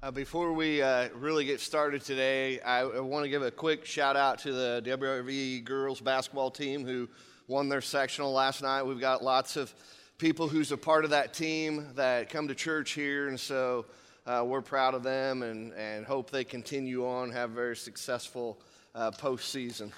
Before we really get started today, I want to give a quick shout out to the WRV girls basketball team who won their sectional last night. We've got lots of people who's a part of that team that come to church here, and so we're proud of them and hope they continue on, have a very successful postseason.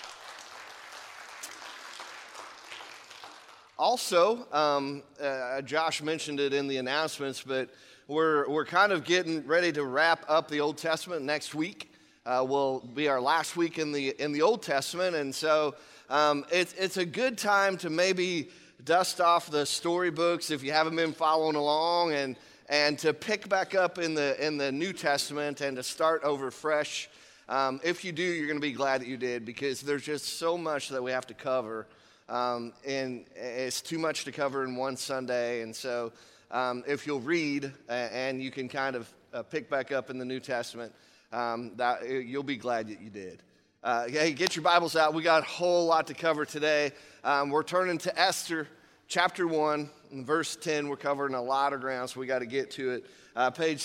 Also, Josh mentioned it in the announcements, but we're kind of getting ready to wrap up the Old Testament next week. Will be our last week in the Old Testament, and so it's a good time to maybe dust off the storybooks if you haven't been following along, and to pick back up in the New Testament and to start over fresh. If you do, you're going to be glad that you did, because there's just so much that we have to cover, and it's too much to cover in one Sunday, and so. If you'll read and you can kind of pick back up in the New Testament, you'll be glad that you did. Hey, get your Bibles out. We got a whole lot to cover today. We're turning to Esther chapter 1, verse 10. We're covering a lot of ground, so we got to get to it. Page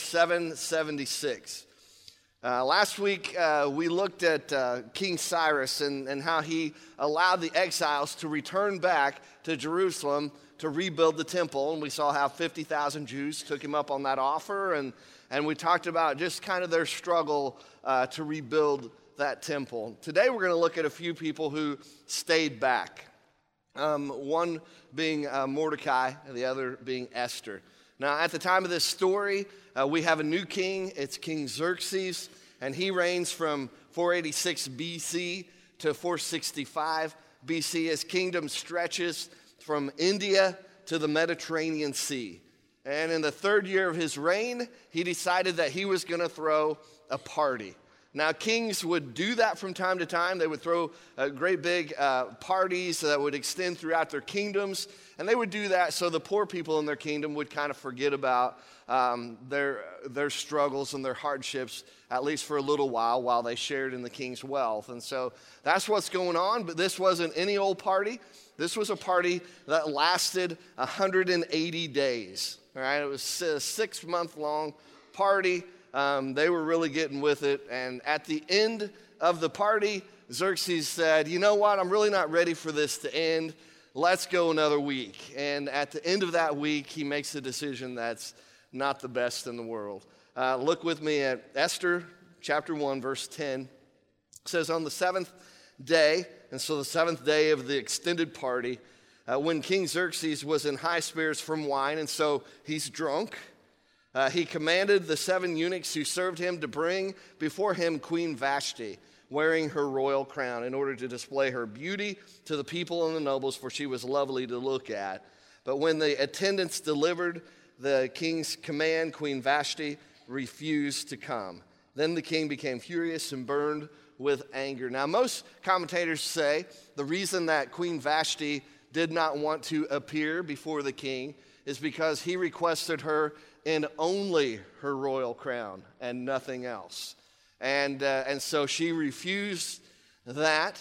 776. Last week, we looked at King Cyrus and how he allowed the exiles to return back to Jerusalem to rebuild the temple, and we saw how 50,000 Jews took him up on that offer, and we talked about just kind of their struggle to rebuild that temple. Today we're going to look at a few people who stayed back, one being Mordecai, and the other being Esther. Now, at the time of this story, we have a new king. It's King Xerxes, and he reigns from 486 BC to 465 BC. His kingdom stretches from India to the Mediterranean Sea. And in the third year of his reign, he decided that he was going to throw a party. Now, kings would do that from time to time. They would throw great big parties that would extend throughout their kingdoms. And they would do that so the poor people in their kingdom would kind of forget about their struggles and their hardships, at least for a little while they shared in the king's wealth. And so that's what's going on. But this wasn't any old party. This was a party that lasted 180 days. All right, it was a 6-month-long party. They were really getting with it. And at the end of the party, Xerxes said, you know what, I'm really not ready for this to end. Let's go another week. And at the end of that week, he makes a decision that's not the best in the world. Look with me at Esther chapter 1, verse 10. It says, on the 7th day, and so the 7th day of the extended party, when King Xerxes was in high spirits from wine, and so he's drunk, he commanded the 7 eunuchs who served him to bring before him Queen Vashti, wearing her royal crown, in order to display her beauty to the people and the nobles, for she was lovely to look at. But when the attendants delivered the king's command, Queen Vashti refused to come. Then the king became furious and burned with anger. Now, most commentators say the reason that Queen Vashti did not want to appear before the king is because he requested her in only her royal crown and nothing else. And so she refused that.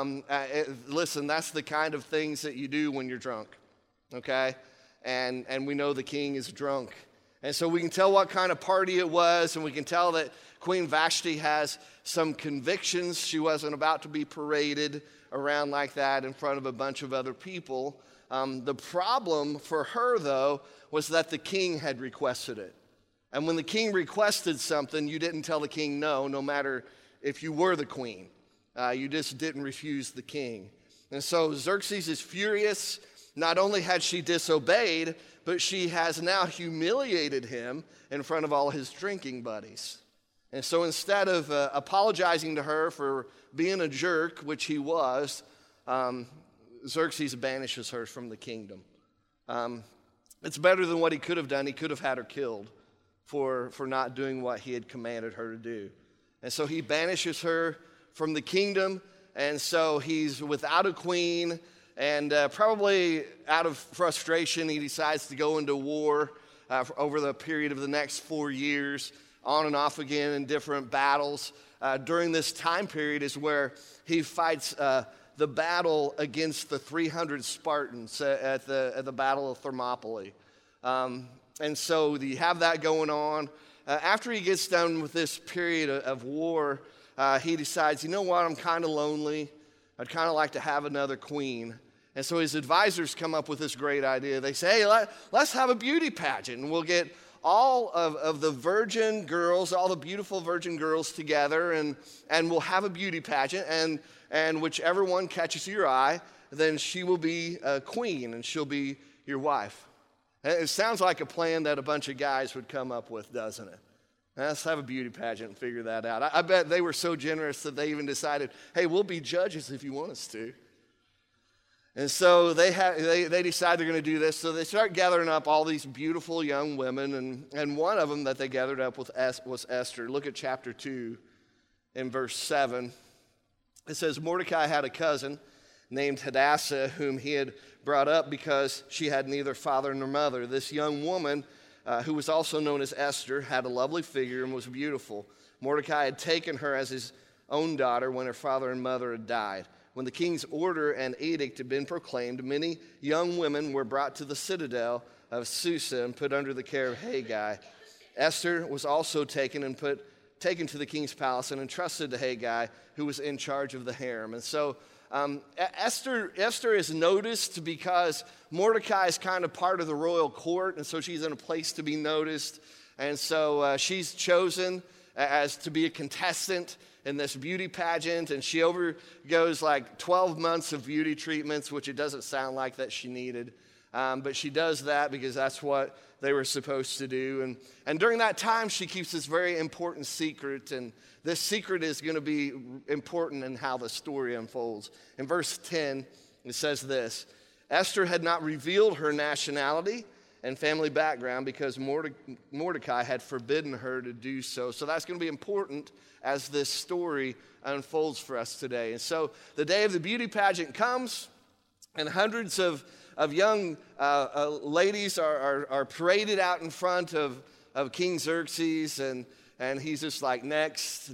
Listen, that's the kind of things that you do when you're drunk, okay? And we know the king is drunk. And so we can tell what kind of party it was, and we can tell that Queen Vashti has some convictions. She wasn't about to be paraded around like that in front of a bunch of other people. The problem for her, though, was that the king had requested it. And when the king requested something, you didn't tell the king no matter if you were the queen. You just didn't refuse the king. And so Xerxes is furious. Not only had she disobeyed, but she has now humiliated him in front of all his drinking buddies. And so instead of apologizing to her for being a jerk, which he was, Xerxes banishes her from the kingdom. It's better than what he could have done. He could have had her killed for not doing what he had commanded her to do. And so he banishes her from the kingdom, and so he's without a queen, and probably out of frustration, he decides to go into war over the period of the next 4 years, on and off again in different battles. During this time period is where he fights the battle against the 300 Spartans at the Battle of Thermopylae. And so you have that going on. after he gets done with this period of war, he decides, you know what, I'm kind of lonely. I'd kind of like to have another queen. And so his advisors come up with this great idea. They say, hey, let's have a beauty pageant, and we'll get all of the virgin girls, all the beautiful virgin girls together, and we'll have a beauty pageant, and whichever one catches your eye, then she will be a queen, and she'll be your wife. And it sounds like a plan that a bunch of guys would come up with, doesn't it? Let's have a beauty pageant and figure that out. I bet they were so generous that they even decided, hey, we'll be judges if you want us to. And so they decide they're going to do this. So they start gathering up all these beautiful young women, and one of them that they gathered up with was Esther. Look at chapter 2 in verse 7. It says, Mordecai had a cousin named Hadassah, whom he had brought up because she had neither father nor mother. This young woman, who was also known as Esther, had a lovely figure and was beautiful. Mordecai had taken her as his own daughter when her father and mother had died. When the king's order and edict had been proclaimed, many young women were brought to the citadel of Susa and put under the care of Hegai. Esther was also taken to the king's palace and entrusted to Hegai, who was in charge of the harem. And so Esther is noticed because Mordecai is kind of part of the royal court, and so she's in a place to be noticed. And so she's chosen as to be a contestant in this beauty pageant, and she goes like 12 months of beauty treatments, which it doesn't sound like that she needed. But she does that because that's what they were supposed to do. And during that time, she keeps this very important secret, and this secret is going to be important in how the story unfolds. In verse 10, it says this: Esther had not revealed her nationality and family background because Mordecai had forbidden her to do so. So that's going to be important as this story unfolds for us today. And so the day of the beauty pageant comes, and hundreds of young ladies are paraded out in front of King Xerxes, and he's just like, next.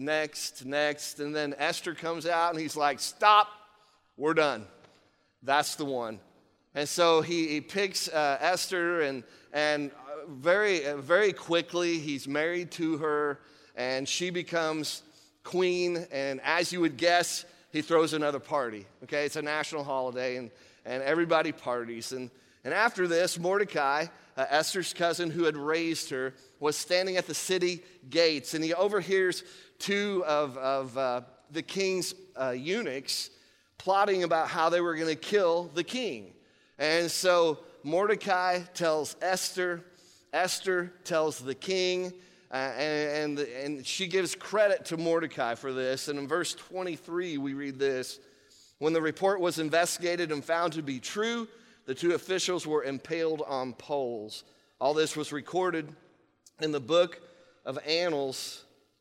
And then Esther comes out, and he's like, stop, we're done. That's the one. And so he picks Esther, and very, very quickly he's married to her, and she becomes queen. And as you would guess, he throws another party. Okay, it's a national holiday, and everybody parties. And after this, Mordecai, Esther's cousin who had raised her, was standing at the city gates, and he overhears two of the king's eunuchs plotting about how they were going to kill the king. And so Mordecai tells Esther, Esther tells the king, and she gives credit to Mordecai for this. And in verse 23, we read this: When the report was investigated and found to be true, the two officials were impaled on poles. All this was recorded in the book of Annals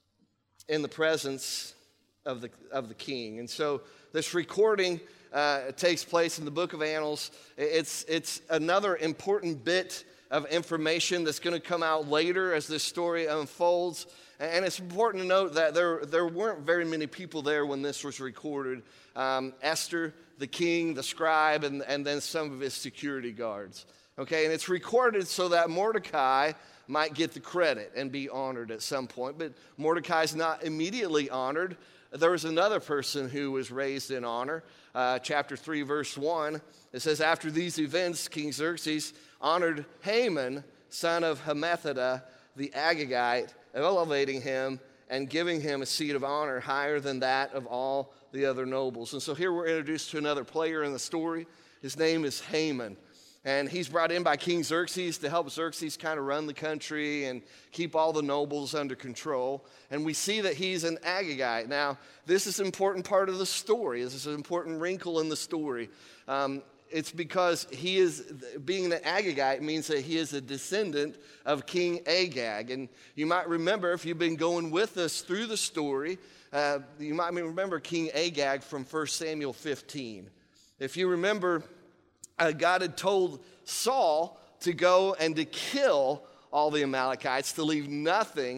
in the presence of the king. And so this recording takes place in the book of Annals. It's another important bit of information that's going to come out later as this story unfolds. And it's important to note that there weren't very many people there when this was recorded. Esther, the king, the scribe, and then some of his security guards. Okay, and it's recorded so that Mordecai might get the credit and be honored at some point. But Mordecai's not immediately honored. There was another person who was raised in honor. Chapter 3, verse 1, it says, After these events, King Xerxes honored Haman, son of Hammedatha, the Agagite, elevating him and giving him a seat of honor higher than that of all the other nobles. And so here we're introduced to another player in the story. His name is Haman. And he's brought in by King Xerxes to help Xerxes kind of run the country and keep all the nobles under control. And we see that he's an Agagite. Now, this is an important part of the story. This is an important wrinkle in the story. It's because he is, being an Agagite means that he is a descendant of King Agag. And you might remember, if you've been going with us through the story, you might remember King Agag from 1 Samuel 15. If you remember, God had told Saul to go and to kill all the Amalekites, to leave nothing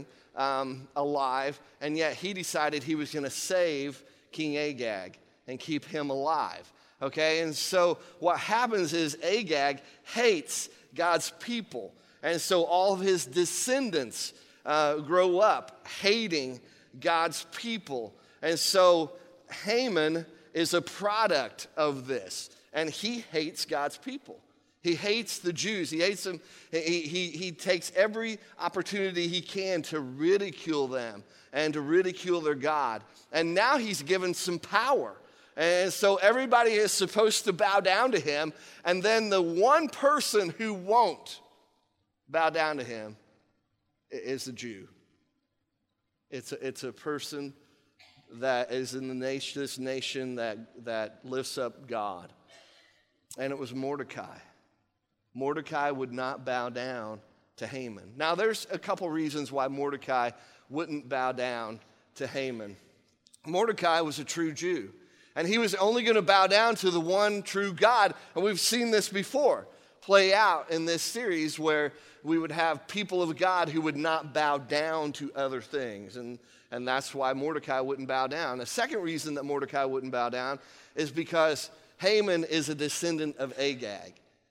alive, and yet he decided he was going to save King Agag and keep him alive. Okay, and so what happens is Agag hates God's people, and so all of his descendants grow up hating God's people. And so Haman is a product of this, and he hates God's people. He hates the Jews. He hates them. He takes every opportunity he can to ridicule them and to ridicule their God. And now he's given some power. And so everybody is supposed to bow down to him. And then the one person who won't bow down to him is a Jew. It's a person that is in this nation that lifts up God. And it was Mordecai. Mordecai would not bow down to Haman. Now, there's a couple reasons why Mordecai wouldn't bow down to Haman. Mordecai was a true Jew, and he was only going to bow down to the one true God. And we've seen this before play out in this series where we would have people of God who would not bow down to other things. And that's why Mordecai wouldn't bow down. The second reason that Mordecai wouldn't bow down is because Haman is a descendant of Agag.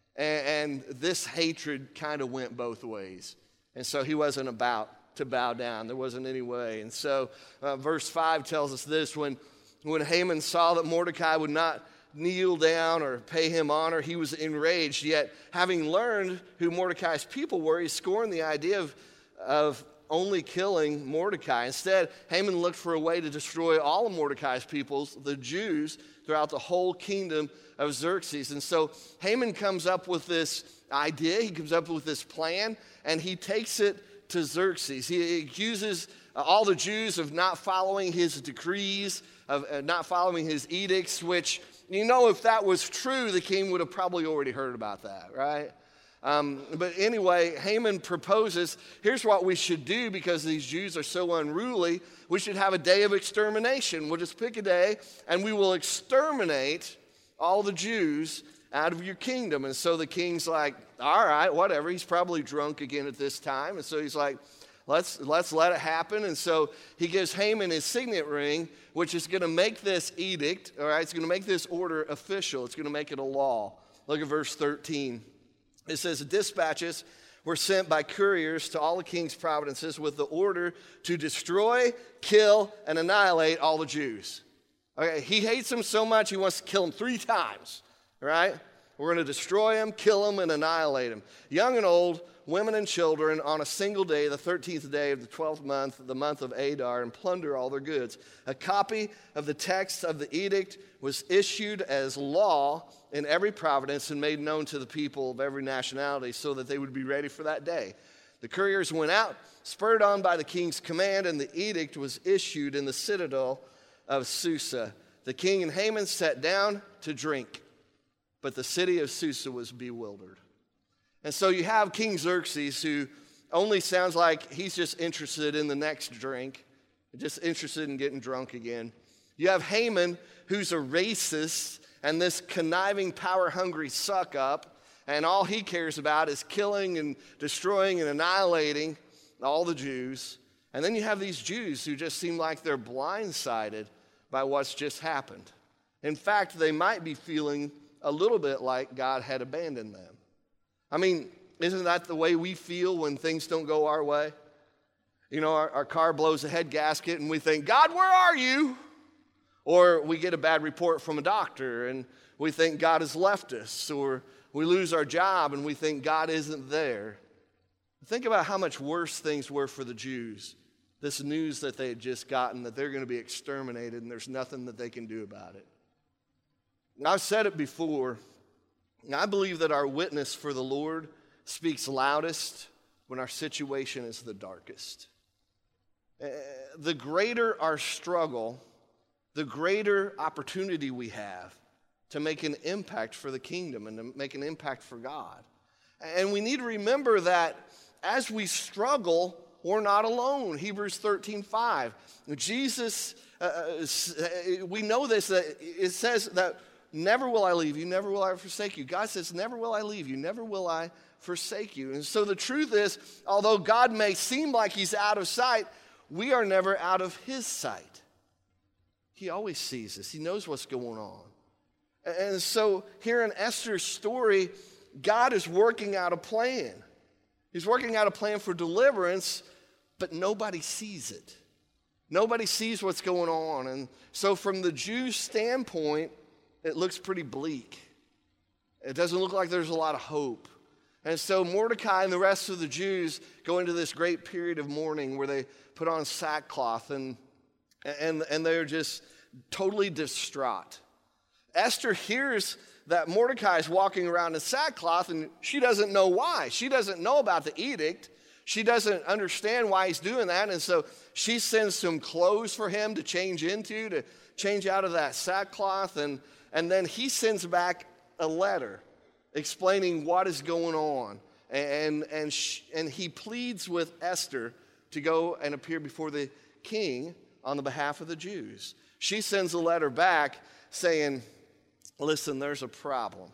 And this hatred kind of went both ways. And so he wasn't about to bow down. There wasn't any way. And so verse 5 tells us this: when Haman saw that Mordecai would not kneel down or pay him honor, he was enraged. Yet, having learned who Mordecai's people were, he scorned the idea of only killing Mordecai. Instead, Haman looked for a way to destroy all of Mordecai's peoples, the Jews, throughout the whole kingdom of Xerxes. And so Haman comes up with this idea, he comes up with this plan, and he takes it to Xerxes. He accuses all the Jews of not following his decrees, of not following his edicts, which, if that was true, the king would have probably already heard about that, right? But anyway, Haman proposes, here's what we should do because these Jews are so unruly. We should have a day of extermination. We'll just pick a day and we will exterminate all the Jews out of your kingdom. And so the king's like, all right, whatever. He's probably drunk again at this time. And so he's like, let's let it happen. And so he gives Haman his signet ring, which is going to make this edict, all right? It's going to make this order official. It's going to make it a law. Look at verse 13. It says, dispatches were sent by couriers to all the king's provinces with the order to destroy, kill, and annihilate all the Jews. Okay, he hates them so much, he wants to kill them 3 times, right? We're going to destroy them, kill them, and annihilate them. Young and old, women and children, on a single day, the 13th day of the 12th month, the month of Adar, and plunder all their goods. A copy of the text of the edict was issued as law in every province and made known to the people of every nationality so that they would be ready for that day. The couriers went out, spurred on by the king's command, and the edict was issued in the citadel of Susa. The king and Haman sat down to drink, but the city of Susa was bewildered. And so you have King Xerxes, who only sounds like he's just interested in the next drink, just interested in getting drunk again. You have Haman, who's a racist and this conniving, power-hungry suck-up, and all he cares about is killing and destroying and annihilating all the Jews. And then you have these Jews who just seem like they're blindsided by what's just happened. In fact, they might be feeling a little bit like God had abandoned them. I mean, isn't that the way we feel when things don't go our way? Our car blows a head gasket and we think, God, where are you? Or we get a bad report from a doctor and we think God has left us. Or we lose our job and we think God isn't there. Think about how much worse things were for the Jews. This news that they had just gotten, that they're going to be exterminated and there's nothing that they can do about it. And I've said it before. I believe that our witness for the Lord speaks loudest when our situation is the darkest. The greater our struggle, the greater opportunity we have to make an impact for the kingdom and to make an impact for God. And we need to remember that as we struggle, we're not alone. Hebrews 13:5. Jesus, we know this, that it says that never will I leave you, never will I forsake you. God says, never will I leave you, never will I forsake you. And so the truth is, although God may seem like he's out of sight, we are never out of his sight. He always sees us. He knows what's going on. And so here in Esther's story, God is working out a plan. He's working out a plan for deliverance, but nobody sees it. Nobody sees what's going on. And so from the Jews' standpoint, it looks pretty bleak. It doesn't look like there's a lot of hope. And so Mordecai and the rest of the Jews go into this great period of mourning where they put on sackcloth and they're just totally distraught. Esther hears that Mordecai is walking around in sackcloth, and she doesn't know why. She doesn't know about the edict. She doesn't understand why he's doing that, and so she sends some clothes for him to change into, to change out of that sackcloth, and then he sends back a letter explaining what is going on, and he pleads with Esther to go and appear before the king on the behalf of the Jews. She sends a letter back saying, listen, there's a problem.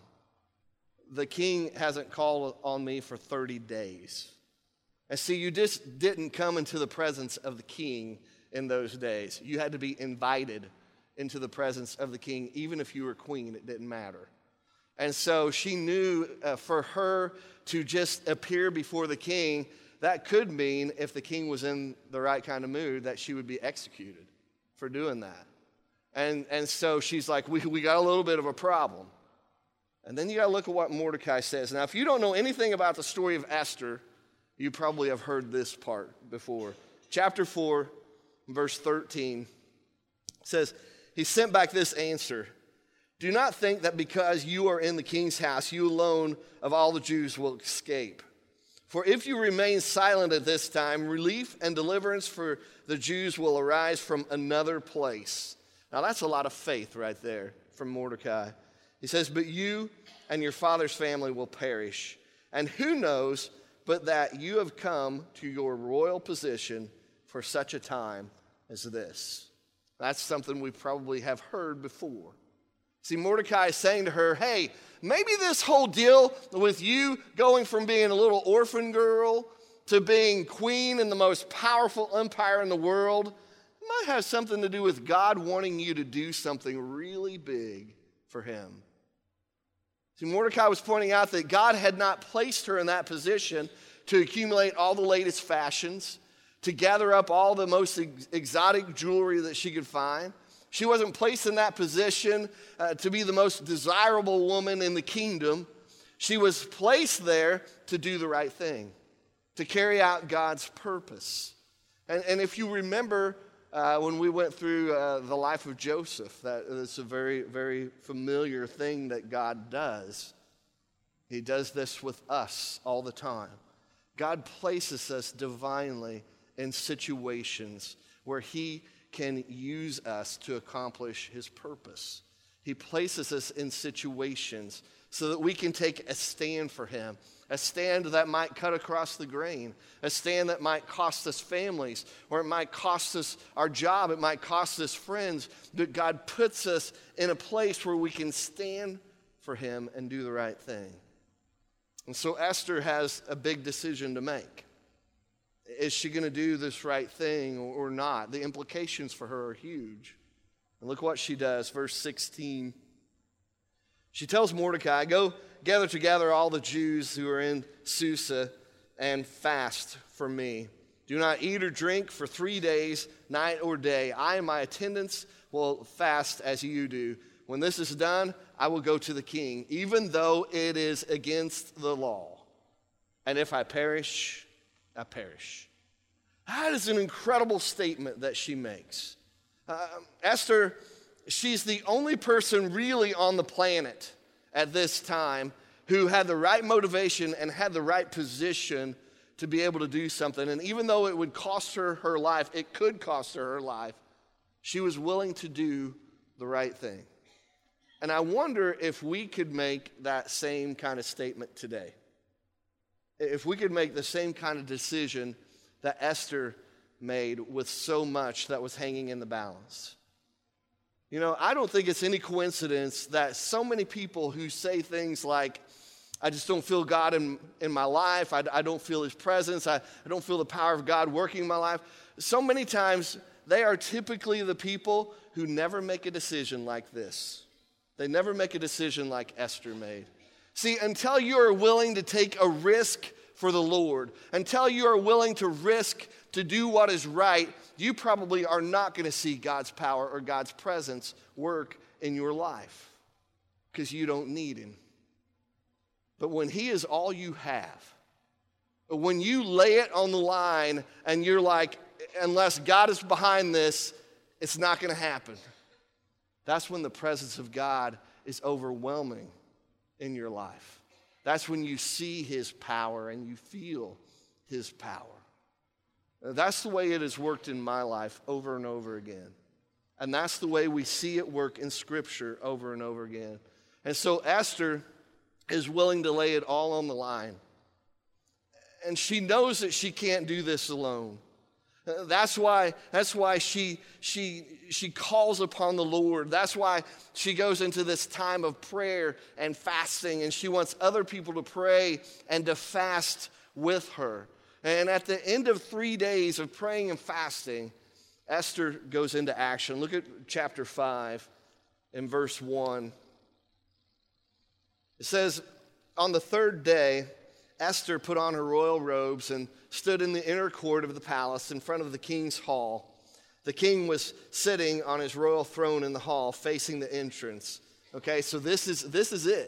The king hasn't called on me for 30 days. And see, you just didn't come into the presence of the king in those days. You had to be invited into the presence of the king. Even if you were queen, it didn't matter. And so she knew for her to just appear before the king, that could mean, if the king was in the right kind of mood, that she would be executed for doing that. And so she's like, we got a little bit of a problem. And then you got to look at what Mordecai says. Now, if you don't know anything about the story of Esther, you probably have heard this part before. Chapter 4, verse 13 says, he sent back this answer. Do not think that because you are in the king's house, you alone of all the Jews will escape. For if you remain silent at this time, relief and deliverance for the Jews will arise from another place. Now that's a lot of faith right there from Mordecai. He says, but you and your father's family will perish. And who knows but that you have come to your royal position for such a time as this. That's something we probably have heard before. See, Mordecai is saying to her, hey, maybe this whole deal with you going from being a little orphan girl to being queen in the most powerful empire in the world might have something to do with God wanting you to do something really big for him. See, Mordecai was pointing out that God had not placed her in that position to accumulate all the latest fashions, to gather up all the most exotic jewelry that she could find. She wasn't placed in that position to be the most desirable woman in the kingdom. She was placed there to do the right thing, to carry out God's purpose. And if you remember when we went through the life of Joseph, that is a very, very familiar thing that God does. He does this with us all the time. God places us divinely in situations where he can use us to accomplish his purpose. He places us in situations so that we can take a stand for him, a stand that might cut across the grain, a stand that might cost us families, or it might cost us our job, it might cost us friends, but God puts us in a place where we can stand for him and do the right thing. And so Esther has a big decision to make. Is she going to do this right thing or not? The implications for her are huge. And look what she does, verse 16. She tells Mordecai, go gather together all the Jews who are in Susa and fast for me. Do not eat or drink for 3 days, night or day. I and my attendants will fast as you do. When this is done, I will go to the king, even though it is against the law. And if I perish, I perish. That is an incredible statement that she makes. Esther, she's the only person really on the planet at this time who had the right motivation and had the right position to be able to do something. And even though it would cost her her life, it could cost her her life, she was willing to do the right thing. And I wonder if we could make that same kind of statement today. If we could make the same kind of decision that Esther made with so much that was hanging in the balance. You know, I don't think it's any coincidence that so many people who say things like, I just don't feel God in my life, I don't feel his presence, I don't feel the power of God working in my life. So many times, they are typically the people who never make a decision like this. They never make a decision like Esther made. See, until you are willing to take a risk for the Lord, until you are willing to risk to do what is right, you probably are not going to see God's power or God's presence work in your life because you don't need him. But when he is all you have, when you lay it on the line and you're like, unless God is behind this, it's not going to happen. That's when the presence of God is overwhelming in your life. That's when you see his power and you feel his power. That's the way it has worked in my life over and over again. And that's the way we see it work in Scripture over and over again. And so Esther is willing to lay it all on the line. And she knows that she can't do this alone. That's why she calls upon the Lord. That's why she goes into this time of prayer and fasting, and she wants other people to pray and to fast with her. And at the end of 3 days of praying and fasting, Esther goes into action. Look at chapter 5 and verse 1. It says, on the third day, Esther put on her royal robes and stood in the inner court of the palace in front of the king's hall. The king was sitting on his royal throne in the hall facing the entrance. Okay, so this is it.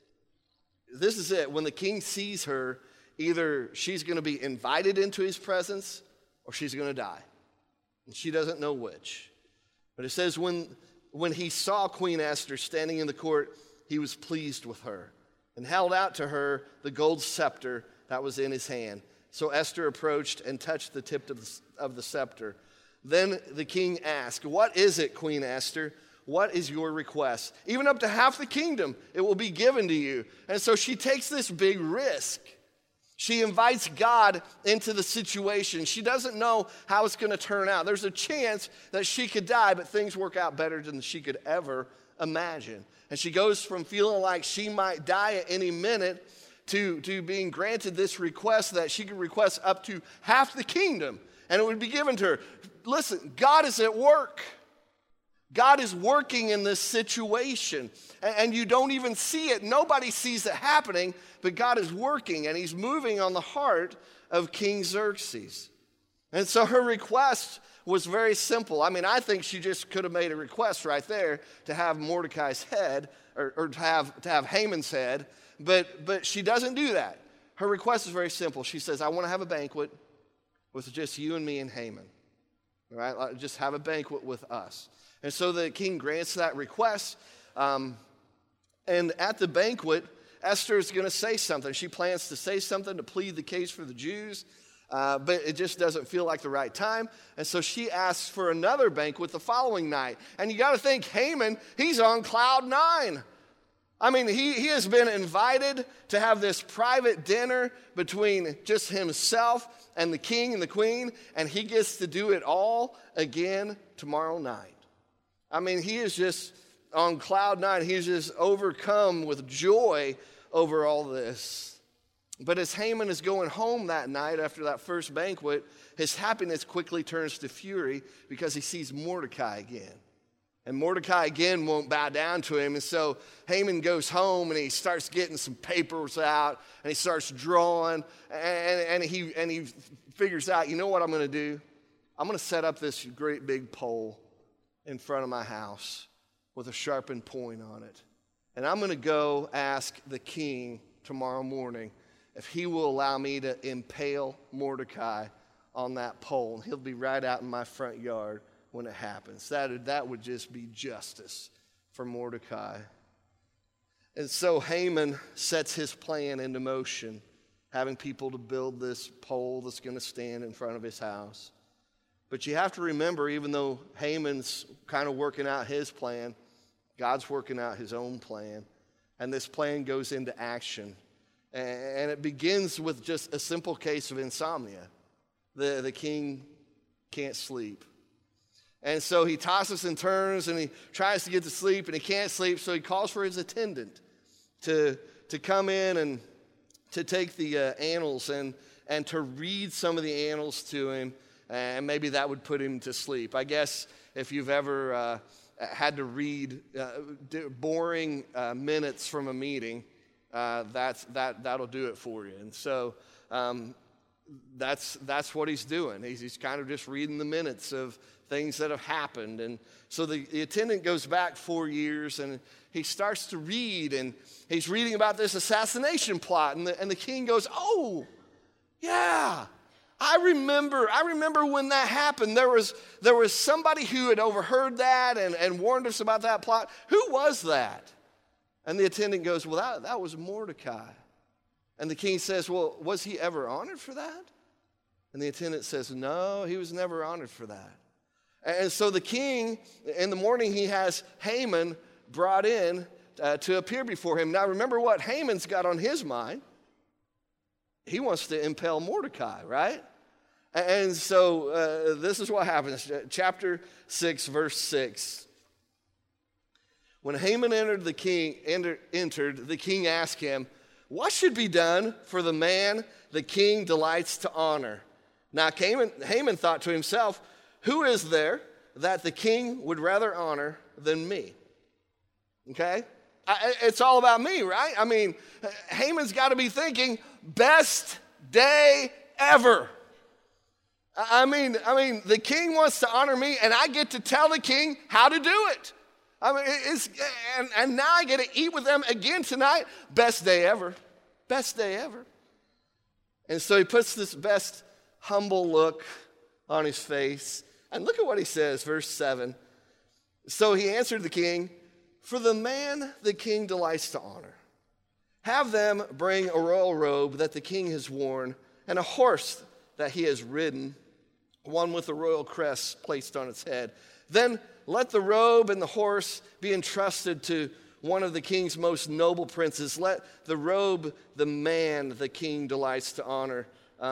This is it. When the king sees her, either she's going to be invited into his presence or she's going to die. And she doesn't know which. But it says when he saw Queen Esther standing in the court, he was pleased with her and held out to her the gold scepter that was in his hand. So Esther approached and touched the tip of the scepter. Then the king asked, "What is it, Queen Esther? What is your request? Even up to half the kingdom, it will be given to you." And so she takes this big risk. She invites God into the situation. She doesn't know how it's going to turn out. There's a chance that she could die, but things work out better than she could ever imagine. And she goes from feeling like she might die at any minute to being granted this request that she could request up to half the kingdom, and it would be given to her. Listen, God is at work. God is working in this situation, and you don't even see it. Nobody sees it happening, but God is working, and he's moving on the heart of King Xerxes. And so her request was very simple. I mean, I think she just could have made a request right there to have Mordecai's head, or to have Haman's head, but she doesn't do that. Her request is very simple. She says, "I want to have a banquet with just you and me and Haman. All right, just have a banquet with us." And so the king grants that request. And at the banquet, Esther is going to say something. She plans to say something to plead the case for the Jews, but it just doesn't feel like the right time. And so she asks for another banquet the following night. And you got to think, Haman, he's on cloud 9. I mean, he has been invited to have this private dinner between just himself and the king and the queen, and he gets to do it all again tomorrow night. I mean, he is just on cloud 9. He's just overcome with joy over all this. But as Haman is going home that night after that first banquet, his happiness quickly turns to fury because he sees Mordecai again. And Mordecai again won't bow down to him. And so Haman goes home and he starts getting some papers out and he starts drawing. And he figures out, you know what I'm going to do? I'm going to set up this great big pole in front of my house with a sharpened point on it. And I'm going to go ask the king tomorrow morning if he will allow me to impale Mordecai on that pole. And he'll be right out in my front yard when it happens. That would just be justice for Mordecai. And so Haman sets his plan into motion, having people to build this pole that's going to stand in front of his house. But you have to remember, even though Haman's kind of working out his plan, God's working out his own plan. And this plan goes into action. And it begins with just a simple case of insomnia. The king can't sleep. And so he tosses and turns and he tries to get to sleep and he can't sleep. So he calls for his attendant to come in and to take the annals and to read some of the annals to him. And maybe that would put him to sleep. I guess if you've ever had to read boring minutes from a meeting, that'll do it for you. And so that's what he's doing. He's kind of just reading the minutes of things that have happened. And so the attendant goes back 4 years, and he starts to read, and he's reading about this assassination plot. And the king goes, "Oh, yeah, I remember when that happened. There was somebody who had overheard that and warned us about that plot. Who was that?" And the attendant goes, "Well, that was Mordecai." And the king says, "Well, was he ever honored for that?" And the attendant says, "No, he was never honored for that." And so the king, in the morning, he has Haman brought in to appear before him. Now, remember what Haman's got on his mind. He wants to impale Mordecai, right? And so this is what happens. Chapter 6, verse 6. When Haman entered, the king asked him, "What should be done for the man the king delights to honor?" Now Haman thought to himself, "Who is there that the king would rather honor than me?" Okay? It's all about me, right? I mean, Haman's got to be thinking, best day ever. I mean, the king wants to honor me, and I get to tell the king how to do it. I mean, and now I get to eat with them again tonight. Best day ever. Best day ever. And so he puts this best humble look on his face. And look at what he says, verse 7. So he answered the king, "For the man the king delights to honor, have them bring a royal robe that the king has worn, and a horse that he has ridden, one with a royal crest placed on its head. Then let the robe and the horse be entrusted to one of the king's most noble princes. Let the robe the man the king delights to honor,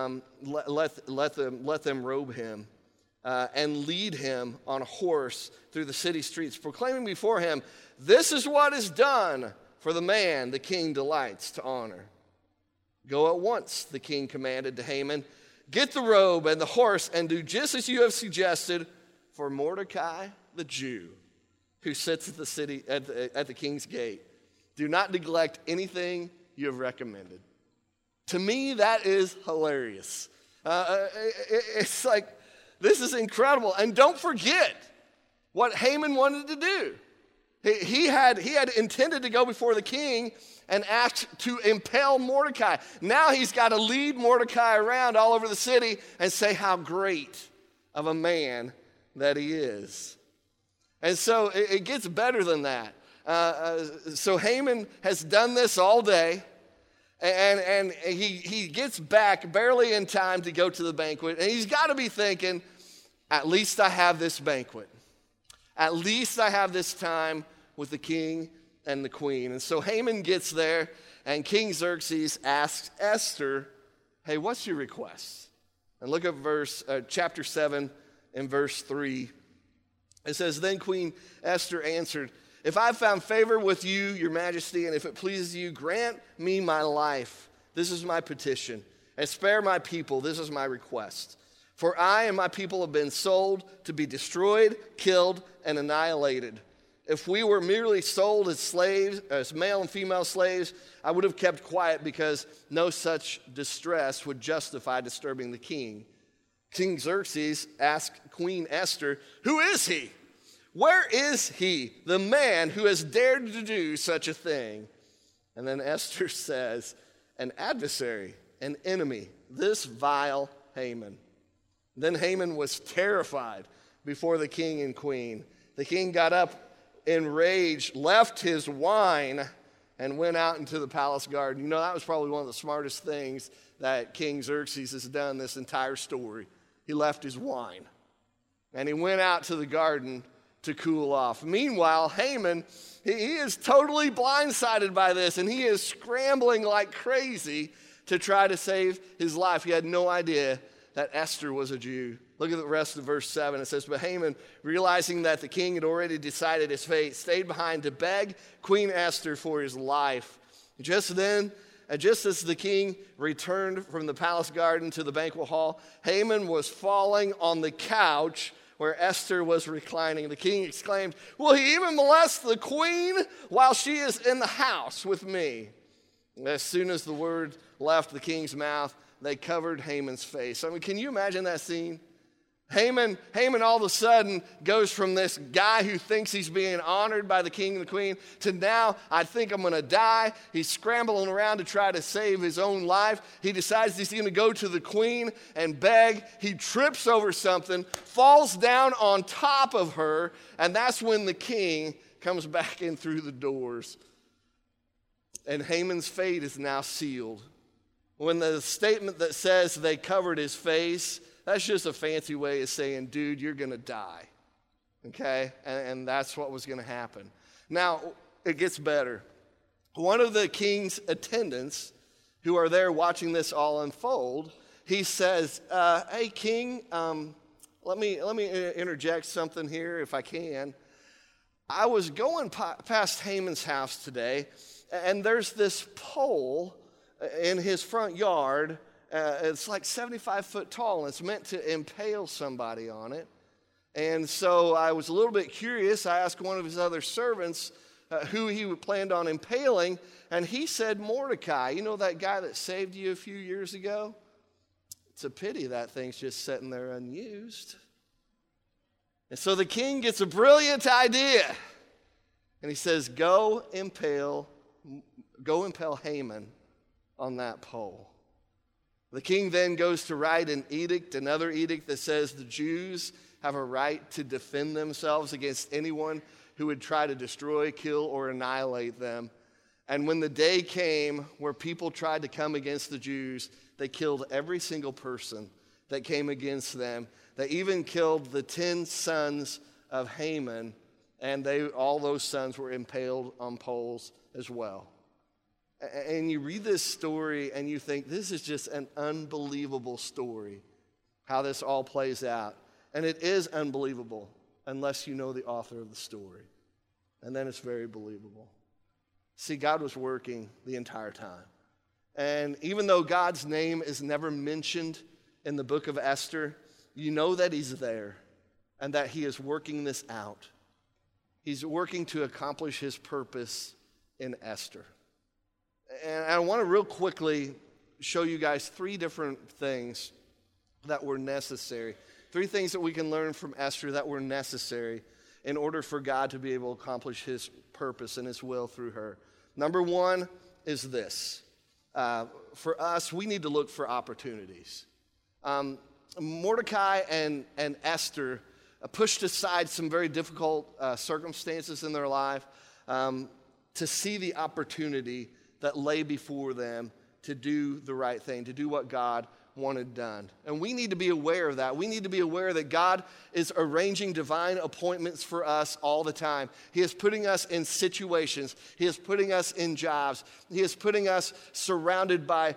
let them robe him. And lead him on a horse through the city streets, proclaiming before him, 'This is what is done for the man the king delights to honor.' Go at once," the king commanded to Haman. "Get the robe and the horse and do just as you have suggested for Mordecai the Jew, who sits at the king's gate. Do not neglect anything you have recommended." To me, that is hilarious. It's like, this is incredible. And don't forget what Haman wanted to do. He had intended to go before the king and ask to impale Mordecai. Now he's got to lead Mordecai around all over the city and say how great of a man that he is. And so it gets better than that. So Haman has done this all day. And he gets back barely in time to go to the banquet. And he's got to be thinking, at least I have this banquet. At least I have this time with the king and the queen. And so Haman gets there, and King Xerxes asks Esther, "Hey, what's your request?" And look at chapter 7 and verse 3. It says, "Then Queen Esther answered, 'If I have found favor with you, your majesty, and if it pleases you, grant me my life. This is my petition. And spare my people. This is my request. For I and my people have been sold to be destroyed, killed, and annihilated. If we were merely sold as slaves, as male and female slaves, I would have kept quiet because no such distress would justify disturbing the king.' King Xerxes asked Queen Esther, 'Who is he? Where is he, the man who has dared to do such a thing?' And then Esther says, 'An adversary, an enemy, this vile Haman.' Then Haman was terrified before the king and queen. The king got up in rage, left his wine, and went out into the palace garden." You know, that was probably one of the smartest things that King Xerxes has done this entire story. He left his wine, and he went out to the garden to cool off. Meanwhile, Haman, he is totally blindsided by this, and he is scrambling like crazy to try to save his life. He had no idea that Esther was a Jew. Look at the rest of verse 7. It says, "But Haman, realizing that the king had already decided his fate, stayed behind to beg Queen Esther for his life. Just as the king returned from the palace garden to the banquet hall, Haman was falling on the couch where Esther was reclining. The king exclaimed, 'Will he even molest the queen while she is in the house with me?' As soon as the word left the king's mouth, they covered Haman's face. I mean, can you imagine that scene? Haman all of a sudden goes from this guy who thinks he's being honored by the king and the queen to now, I think I'm going to die. He's scrambling around to try to save his own life. He decides he's going to go to the queen and beg. He trips over something, falls down on top of her, and that's when the king comes back in through the doors. And Haman's fate is now sealed. When the statement that says they covered his face, that's just a fancy way of saying, dude, you're going to die, okay? And that's what was going to happen. Now, it gets better. One of the king's attendants who are there watching this all unfold, he says, hey, king, let me interject something here if I can. I was going past Haman's house today, and there's this pole in his front yard. It's like 75 foot tall, and it's meant to impale somebody on it. And so I was a little bit curious. I asked one of his other servants who he planned on impaling, and he said Mordecai. You know that guy that saved you a few years ago? It's a pity that thing's just sitting there unused. And so the king gets a brilliant idea, and he says, go impale Haman on that pole. The king then goes to write an edict, another edict that says the Jews have a right to defend themselves against anyone who would try to destroy, kill, or annihilate them. And when the day came where people tried to come against the Jews, they killed every single person that came against them. They even killed the 10 sons of Haman, and all those sons were impaled on poles as well. And you read this story and you think, this is just an unbelievable story, how this all plays out. And it is unbelievable unless you know the author of the story. And then it's very believable. See, God was working the entire time. And even though God's name is never mentioned in the book of Esther, you know that he's there and that he is working this out. He's working to accomplish his purpose in Esther. And I want to real quickly show you guys 3 different things that were necessary. 3 things that we can learn from Esther that were necessary in order for God to be able to accomplish his purpose and his will through her. Number 1 is this. For us, we need to look for opportunities. Mordecai and Esther pushed aside some very difficult circumstances in their life to see the opportunity that lay before them to do the right thing, to do what God wanted done. And we need to be aware of that. We need to be aware that God is arranging divine appointments for us all the time. He is putting us in situations. He is putting us in jobs. He is putting us surrounded by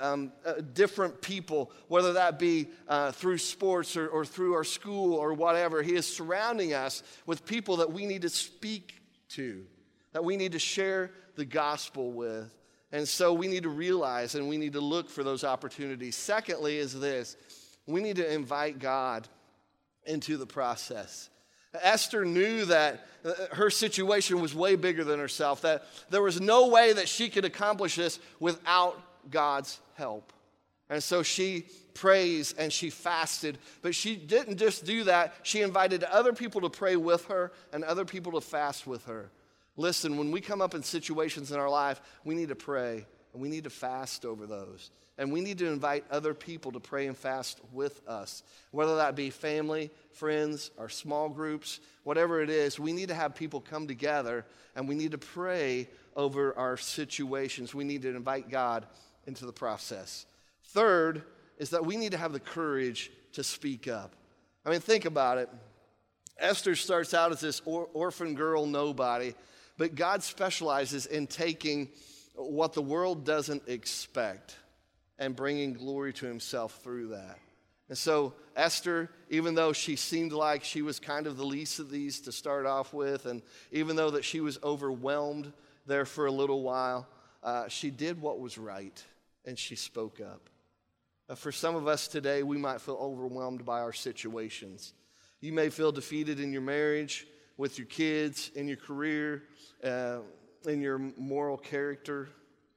different people, whether that be through sports or through our school or whatever. He is surrounding us with people that we need to speak to, that we need to share the gospel with. And so we need to realize and we need to look for those opportunities. Secondly is this: we need to invite God into the process. Esther knew that her situation was way bigger than herself, that there was no way that she could accomplish this without God's help. And so she prays and she fasted, but she didn't just do that. She invited other people to pray with her and other people to fast with her. Listen, when we come up in situations in our life, we need to pray and we need to fast over those. And we need to invite other people to pray and fast with us, whether that be family, friends, our small groups, whatever it is. We need to have people come together and we need to pray over our situations. We need to invite God into the process. Third is that we need to have the courage to speak up. I mean, think about it. Esther starts out as this orphan girl nobody, but God specializes in taking what the world doesn't expect and bringing glory to himself through that. And so Esther, even though she seemed like she was kind of the least of these to start off with, and even though that she was overwhelmed there for a little while, she did what was right, and she spoke up. For some of us today, we might feel overwhelmed by our situations. You may feel defeated in your marriage, with your kids, in your career, in your moral character.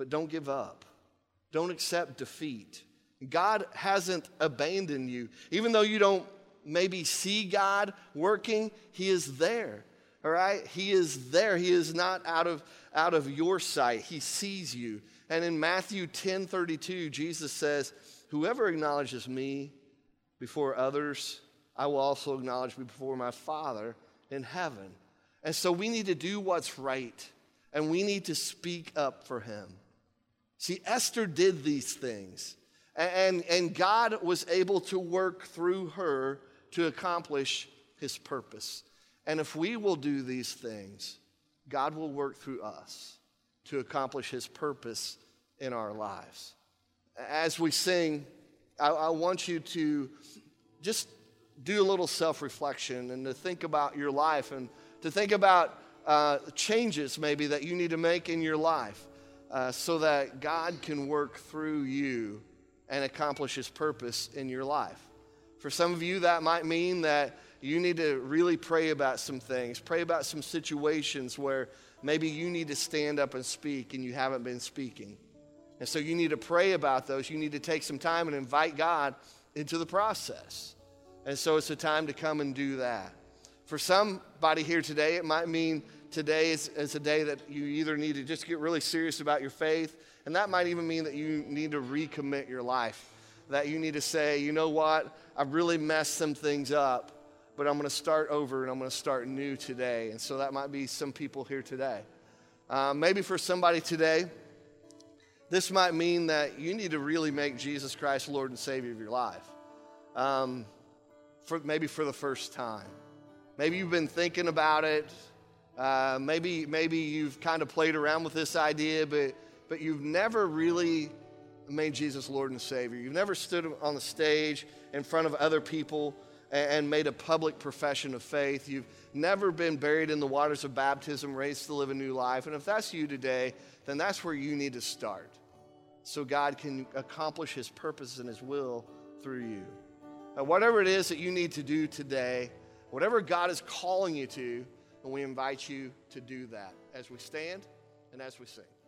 but don't give up. Don't accept defeat. God hasn't abandoned you. Even though you don't maybe see God working, he is there. All right? He is there. He is not out of your sight. He sees you. And in Matthew 10:32, Jesus says, whoever acknowledges me before others, I will also acknowledge me before my Father in heaven. And so we need to do what's right, and we need to speak up for him. See, Esther did these things, and God was able to work through her to accomplish his purpose. And if we will do these things, God will work through us to accomplish his purpose in our lives. As we sing, I want you to just do a little self-reflection and to think about your life and to think about changes maybe that you need to make in your life so that God can work through you and accomplish his purpose in your life. For some of you, that might mean that you need to really pray about some things, pray about some situations where maybe you need to stand up and speak and you haven't been speaking. And so you need to pray about those. You need to take some time and invite God into the process. And so it's a time to come and do that. For somebody here today, it might mean today is a day that you either need to just get really serious about your faith, and that might even mean that you need to recommit your life, that you need to say, you know what, I've really messed some things up, but I'm going to start over and I'm going to start new today. And so that might be some people here today. Maybe for somebody today, this might mean that you need to really make Jesus Christ Lord and Savior of your life, maybe for the first time. Maybe you've been thinking about it. Maybe you've kind of played around with this idea, but you've never really made Jesus Lord and Savior. You've never stood on the stage in front of other people and made a public profession of faith. You've never been buried in the waters of baptism, raised to live a new life. And if that's you today, then that's where you need to start, so God can accomplish his purpose and his will through you. Now, whatever it is that you need to do today, whatever God is calling you to, and we invite you to do that as we stand and as we sing.